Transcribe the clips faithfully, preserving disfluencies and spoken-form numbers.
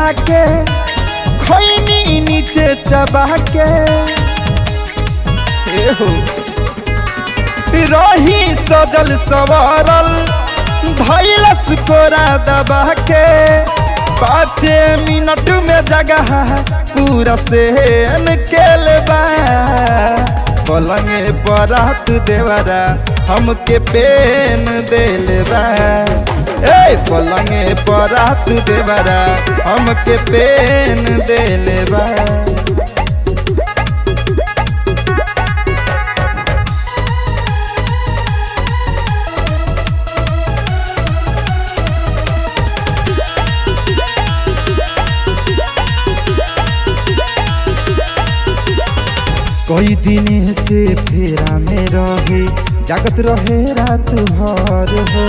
खा के खैनी नीचे चबा के हो रही सजल सवारल धैलस कोरा दबा के पाँच मिनट में जगह पूरा सेन केल बा पलंगे परात देवरा हमके पेन देल बा ए पलंगे परात देवरा हमके पेन देल बा। कई दिन से फेरा में रहे जागत रहे रात भर हो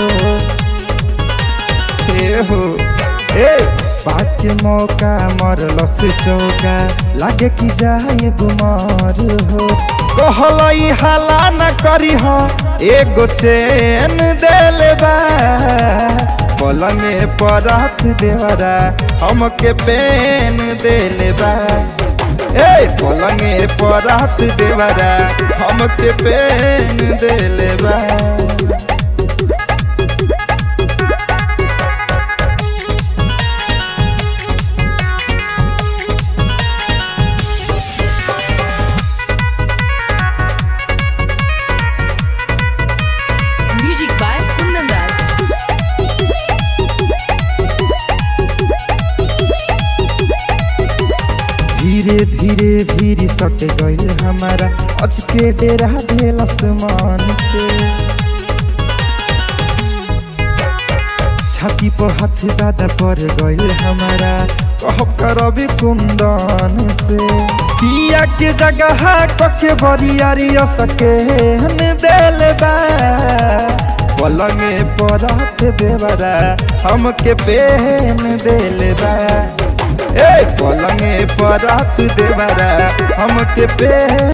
हे हो ए पाँच मौका मरलस चौका लागे कि जाए बुमार हो कहलई हाला न करी हो एगो चैन देल बा पलंगे परात देवरा हमके पेन देल बा ए पलंगे परात देवरा हमके पेन देल बा। Music by Kundan Das. धीरे धीरे भीरी सट गइल हमारा अचके डेरा देलस मान के छाती पर हाथ दादा पर गइल हमारा कहब करबी कुंदन से पिया के जगह कके बरियारी सके देल बा पलंगे परात देवरा हमके पेन देल बा ए पलंगे परात देवरा हमके पे